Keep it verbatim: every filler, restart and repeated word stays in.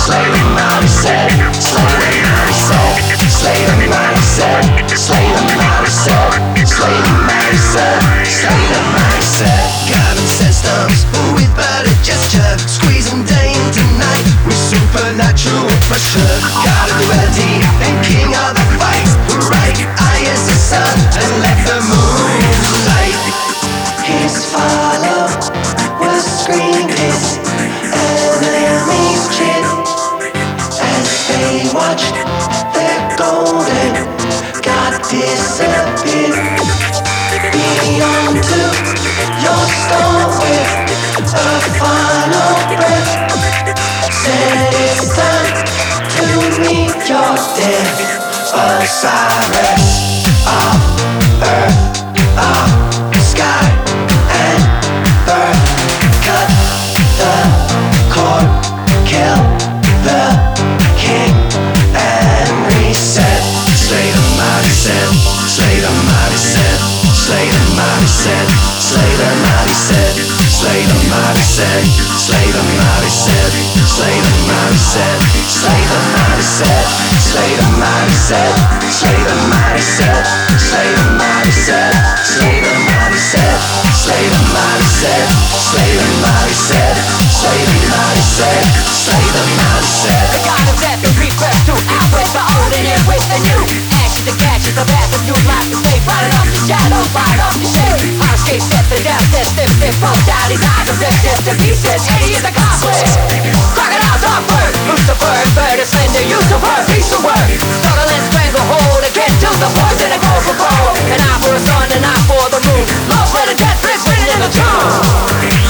slay the mighty set, slay the mighty set, slay the mighty set, slay the mighty set, slay the mighty set, slay the mighty set. Guidance systems with but a gesture, squeezing day into night with supernatural pressure. God of duality and king of the fight, right eye is the sun and let the moon light. His follow will scream his enemies chant as they watch their golden God disappear beyond to your storm with a final breath. Said it's time to meet your death. Osiris of earth, of sky and birth. Cut the cord, kill the king and reset. Slay the mighty set, slay the mighty set, slay the mighty set, slay the mighty set, slay the mighty set, slay the mighty set, slay the mighty set, slay the mighty set, slay the mighty set, slay the mighty set, slay the mighty set, slay the mighty set, slay the mighty set, slay the mighty set, slay the mighty set, slay the mighty set. The God of death and rebirth through outbreaks are holding it with the new ashes and catches the path of new life to fade. Riding off the shadows, riding off the shade. How to escape death and death, death, death, death. Poked out his eyes and ripped him to pieces. Eddie is accomplished. Crocodiles are bird, Lucifer and bird is slender. Lucifer, piece of work. Struggle and strangle hold again till the poison and go for gold. An eye for a sun, an eye for the moon. Love, blood and death is written in the tomb.